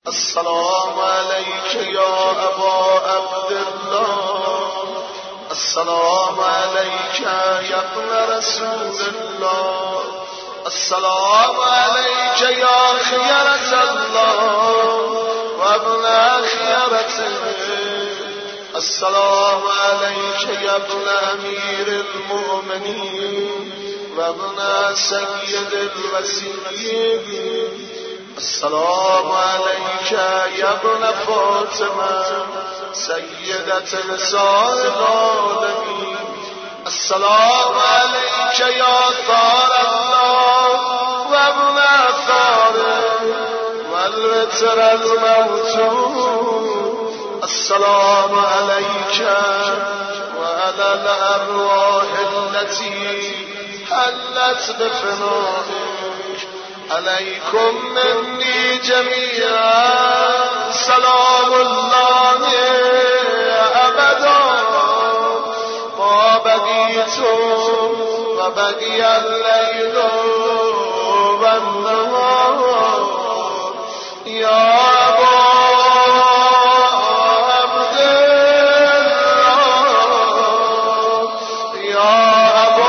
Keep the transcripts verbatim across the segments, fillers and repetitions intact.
السلام عليك يا أبا عبد الله، السلام عليك يا ابن رسول الله، السلام عليك يا خيرة الله وابن خيرته، السلام عليك يا ابن أمير المؤمنين وابن سيد الوسيين، السلام عليك يا ابن فاطمة سيدة نساء العالمين، السلام عليك يا ثار الله وابن ثاره والوتر الموتور، السلام عليك وعلى الأرواح التي حلت بفنائك، عليكم مني جميعا سلام الله أبدا ما بقيتم وبقي الليل والنهار، يا أبا عبد الله، يا أبا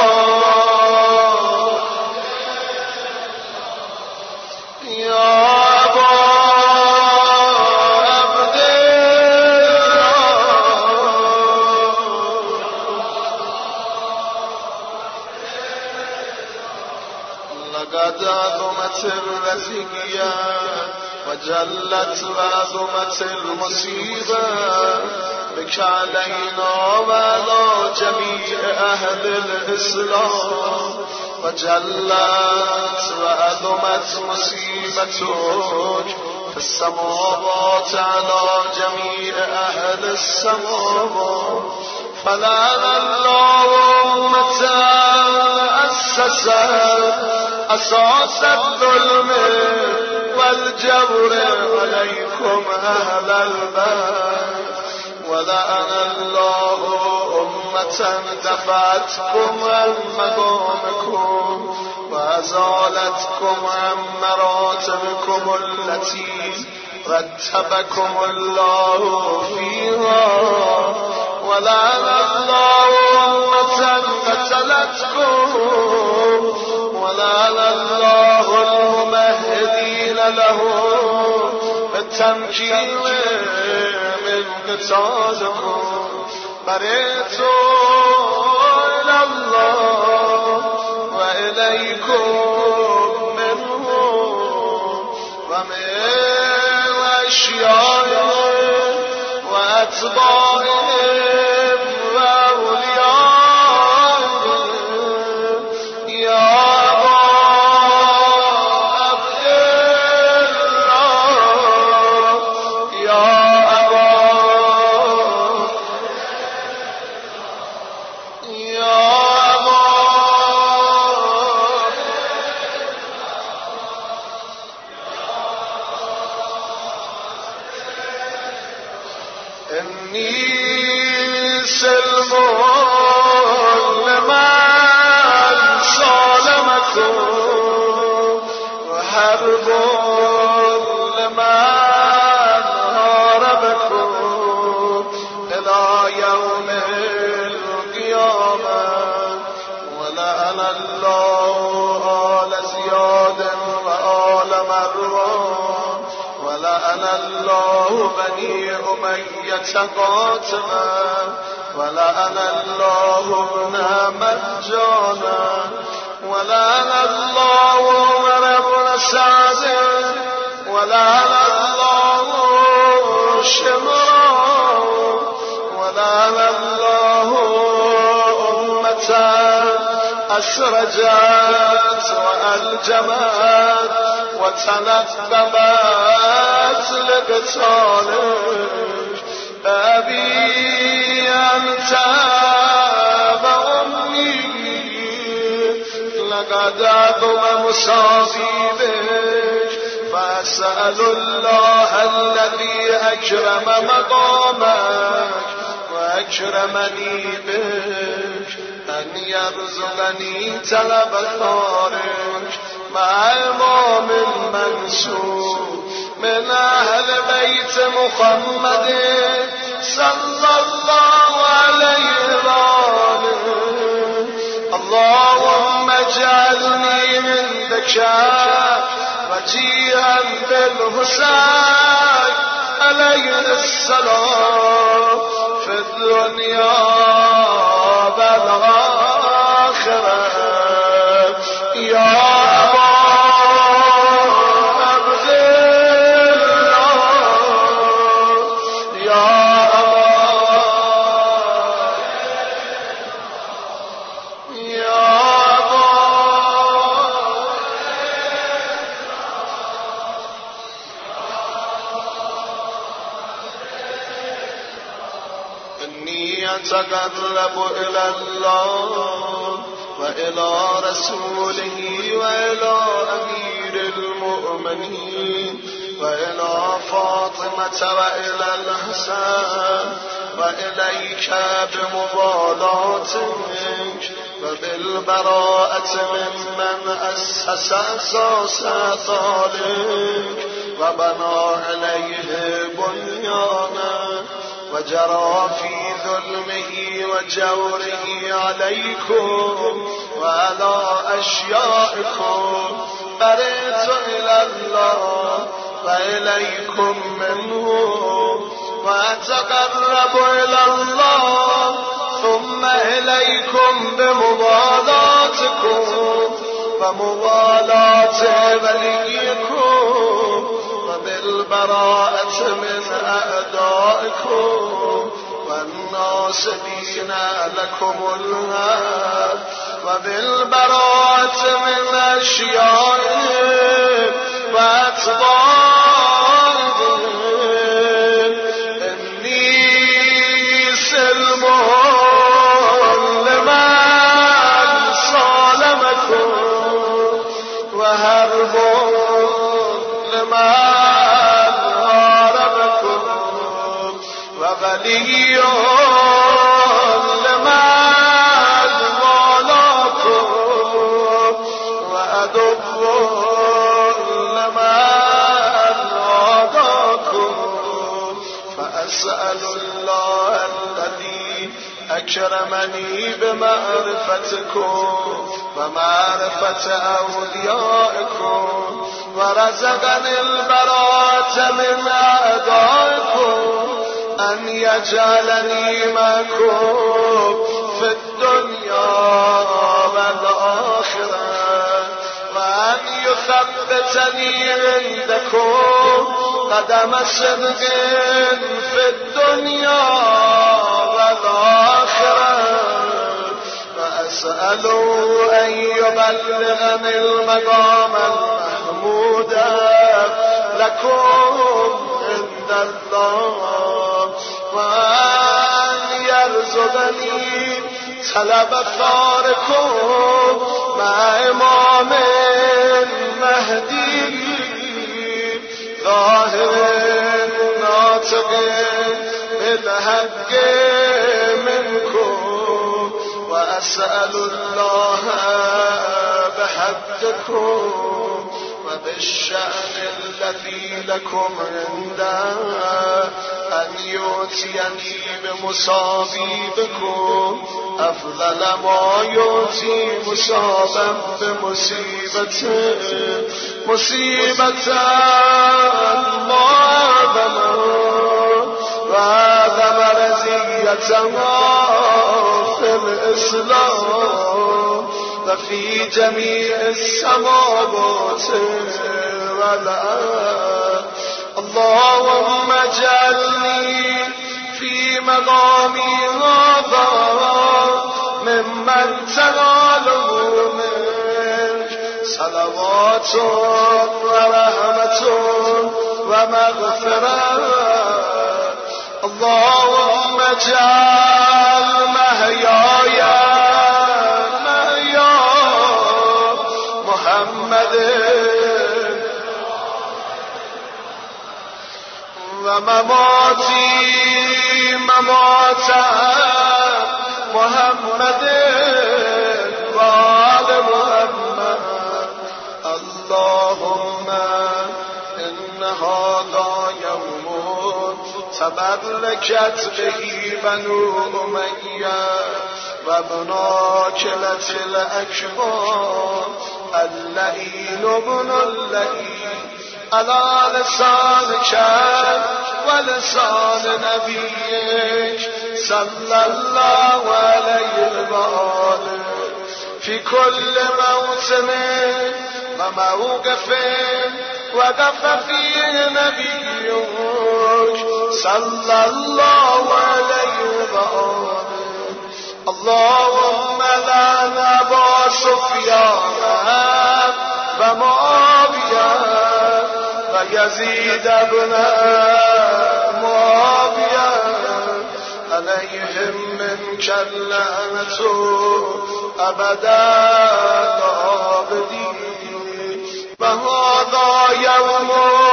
لقد عظمت الرزقية وجلت وعظمت المصيبة بك علينا وعلى جميع أهل الإسلام، وجلت وعظمت مصيبتك في السماوات على جميع أهل السماوات، فلعن الله أمة أسست أساس الظلم والجور عليكم أهل البيت، ولعن الله أمة دفعتكم عن مقامكم وأزالتكم عن مراتبكم التي رتبكم الله فيها، ولعن الله أمة قتلتكم، ولعن الله الممهدين له بالتمكين من قتالكم، برئت إلى الله وإليكم منهم ومن أشيائهم وأتباعهم وأوليائهم، يا أبا عبد الله، يا أبا يا أبا إني سلم لمن سالمكم وحرب لمن هاربكم إلى يوم القيامة، ولعن الله آل زياد وآل مروان، ولعن الله بني أمية قاتما، ولعن الله ابن مجانا، ولعن الله عمر بن سعد، ولعن الله شمرا، ولعن الله أمة أسرجت وألجمت وتنقبت لقتالك، أبي أنت وأمي، لقد عظم مصابيبك، فأسأل الله الذي أكرم مقامك وأكرمني بك أن يرزقني طلب ثارك مع إمام منصور من أهل بيت محمد صلى الله عليه وآله. اللهم اجعلني عندك وجيها بالحسين عليه السلام في الدنيا والآخرة يا أتقرب إلى الله وإلى رسوله وإلى أمير المؤمنين وإلى فاطمة وإلى الحسن وإليك بمبالاتك وبالبراءة ممن أسس أساس ذلك وبنى عليه بنيانا وجرى في ظلمه وجوره عليكم وعلى أشيائكم. برئت إلى الله وإليكم منه وأتقرب إلى الله ثم إليكم بمبالاتكم ومبالاة وليكم وبالبراءة من أعدائكم والناصبين لكم الهاد وبالبراءة من أشيائهم وأتباعهم. إني سلم لمن صالمكم وهرب لمن وولي لمن والاكم وعدو لمن عاداكم. فأسأل الله الذي أكرمني بمعرفتكم ومعرفة أوليائكم ورزقني البراءة من أعدائكم أن يجعلني معكم في الدنيا والآخرة وأن يثبتني عندكم قدم صدق في الدنيا والآخرة. وأسأله أن يبلغني المقام المحمود لكم عند الله وأن يرزقني طلب ثاركم مع إمام مهدي ظاهر ناطق بالحق منكم. وأسأل الله بحقكم وبالشأن الذي لكم عنده أن يؤتيني بمصابيبكم أفضل ما يؤتي مصابا بمصيبته مصيبة ما أعظمه وأعظم رزيتها في الإسلام وفي جميع السماوات والأرض. اللهم اجعلني في مقامي هذا ممن تناله منك صلوات ورحمة ومغفرة. اللهم اجعل محياي محيا محمد ومماتي ممات محمد وآل محمد. اللهم إنها تبرکت بهی بنو امیه و مناکلت الاکبار اللعین ابن اللعین علی لسانک و لسان نبیک صلی الله علیه و آله فی کل موسم و موقف وقف فیه نبیک صلی الله علیه و آله اللهم لعن ابا سفیان و معاویه و یزید ابن معاویه علیهم منک اللعنة ابدا الآبدین و هذا یوم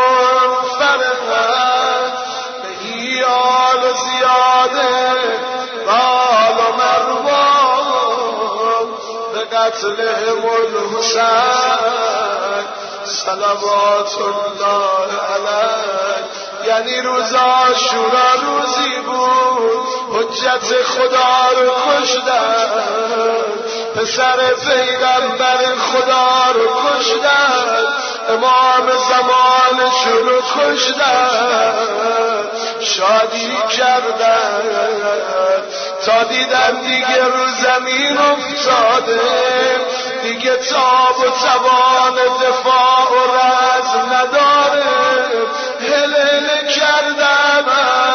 فرحت به آل زیاده و آل مروان به قتلهم الحسین صلوات الله علیه. یعنی روز عاشورا روزی بود حجت خدا رو کشتن، پسر پیغمبر خدا رو کشتن، امام زمانشون رو کشتن، شادی کردن تا دیدن دیگه رو زمین افتاده، دیگه تاب و توان دفاع و رزم نداره، هلهله کردن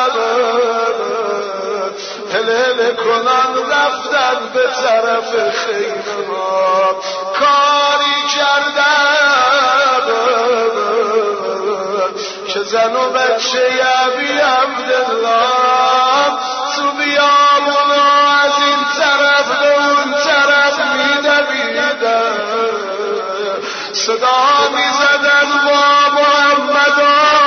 هلهله کنن رفتن به طرف خیمه ها، کاری کردن که زن و بچه ابی عبدالله تو بیامون از این طرف به اون طرف میدویدن، صدا میزدن با محمد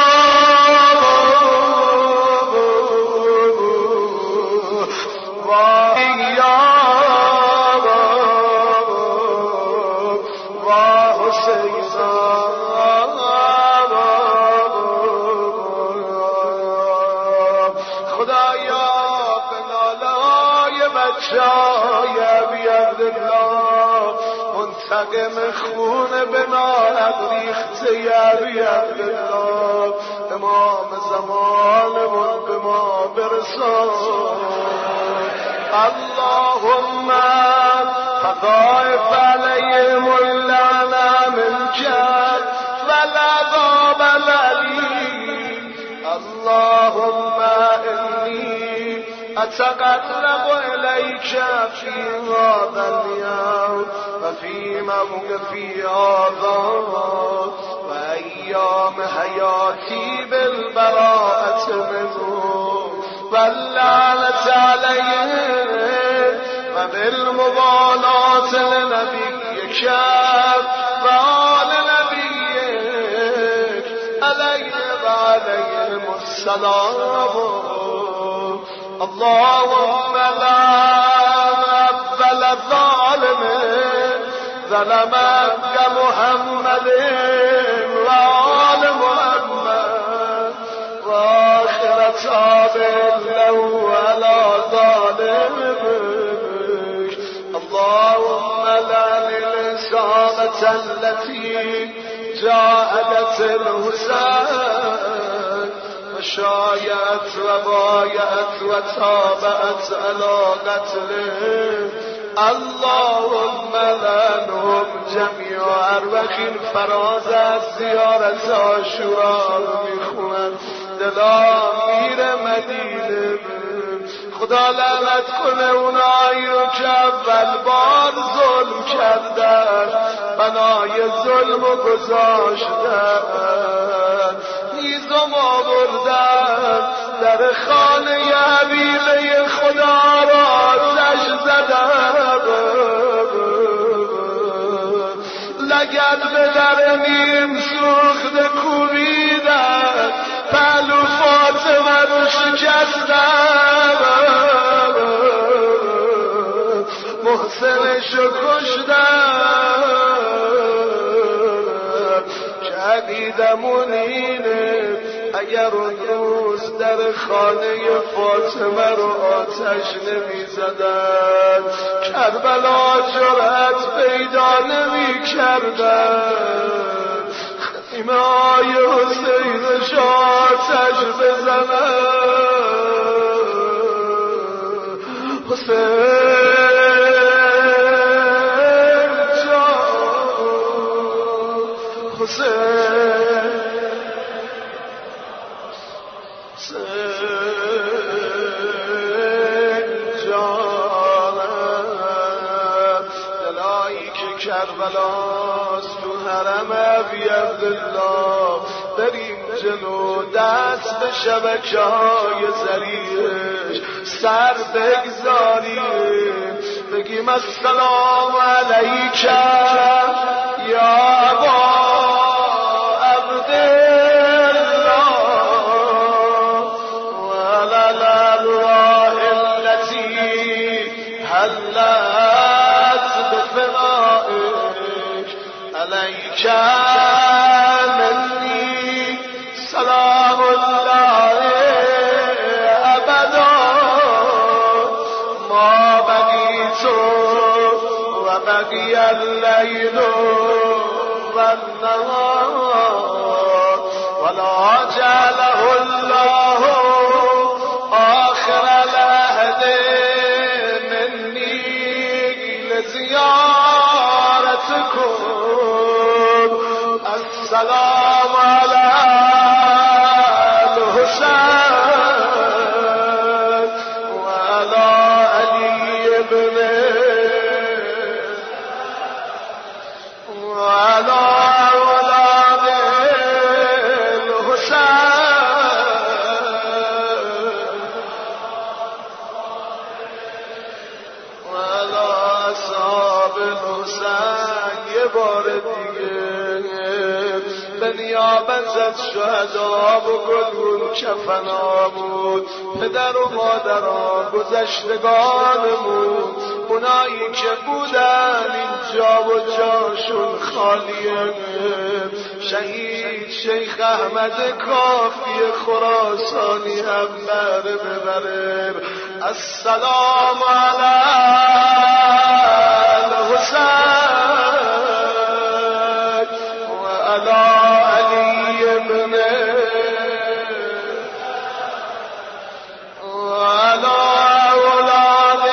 منتقم خون به نارد ریخته یبی عبدالله، امام زمانمون به ما برسان. اللهم فضائف علیهم اللعنة منک و العذاب العلیم. اللهم انی اتقرب الیک فی هذا اليوم و فی موقفی هذا و ایام حیاتی بالبراءة منه و اللعنة علیه و بالمبالاة لنبیک و آل نبیک علیه و علیهم السلام. اللهم لعن اول ظالم ظلمك محمد و آل محمد و آخر تابع له على ظالمك. اللهم لعن الإصابة التي جاهدت الحسين شایعت و بایعت و تابعت علی قتله. اللهم لعنهم جمیعا. اربخین فراز از زیارت عاشورا رو میخونن، دلا میر مدینه. خدا لعنت کنه اونایی رو که اول بار ظلم کردن، بنای ظلم و گذاشتن، هیزم آوردن، در خانه حبیبه خدا را آتش زدن، لگد به در نیم سوخته کوبیدن، پهلو فاطمه رو شکستن، محسنشو کشتن. که عقیدمون اینه اگر اون روز در خانه فاطمه رو آتش نمی زدن کربلا جرأت پیدا نمی کردن خیمه های حسین آتش بزنن حسین جان حسین کربلاست تو حرم ابی عبدالله بریم جلو دست به شبکه های زریش سر بگذاریم بگیم السلام علیک یا ابا عبدالله و علی الارواح التي حلت بفنائک علیک منی سلام الله ابدا ما بقیت و بقی اللیل و النهار ولا جعله الله آخر العهد منی لزیارتکم السلام علی الحسین و علی علی ابن و علی اولاد الحسین و علی اصحاب الحسین. یه بار دیگه به نیابت از شهدا بگذون کفنامون پدر و مادران گذشتگانمون اونایی که بودن اینجا و جاشون خالیه شهید شیخ احمد کافی خراسانی هم بره ببره السلام علی الحسین و علی علی ابن و علی اولاد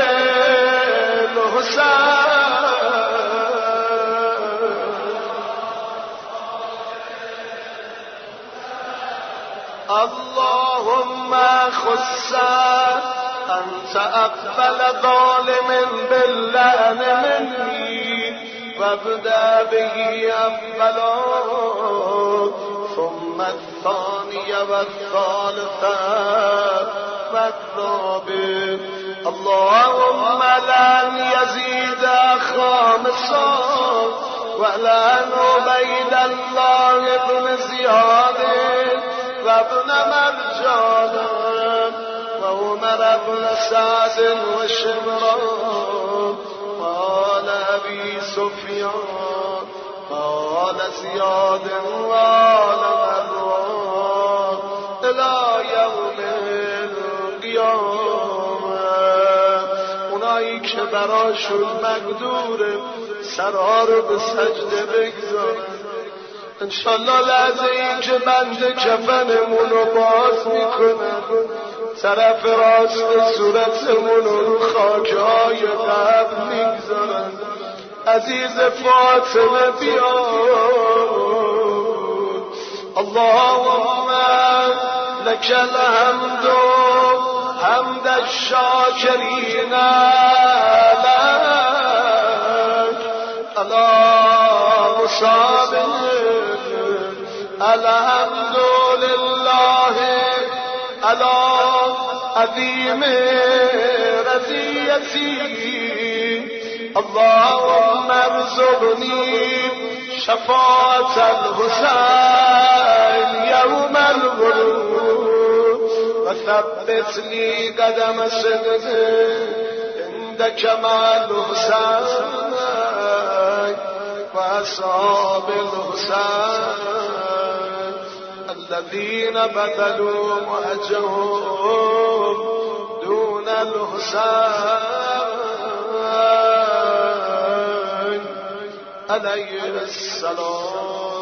الحسین. اللهم خص انت اقبل ظالم باللعن مني وابدأ به اولا ثم الثاني والثالث والرابع. اللهم لن يزيد خامسا ولن عبيد الله بن زياد وابن مرجان وعمر بن سعد وشمران وآل أبي سفيان وآل زياد وآل مروان إلى يوم القيامة. اونایی که براشون مقدوره سرها رو به سجده بگذارن انشالله لحظه این که بند کفنمون رو باز میکنن طرف راست صورتمون رو خاکهای قبر میگذارن عزیز فاطمه بیاد. اللهم لك الحمد حمد الشاکرین لك علی مصابه الحمد لله على عظيم رضيتي. اللهم ارزقني شفاعة الحسين يوم الورود وثبت لي قدم صدق عندك مع الحسين وأصحاب الحسين. الذين بدلوا وجههم دون الحسين عليه السلام.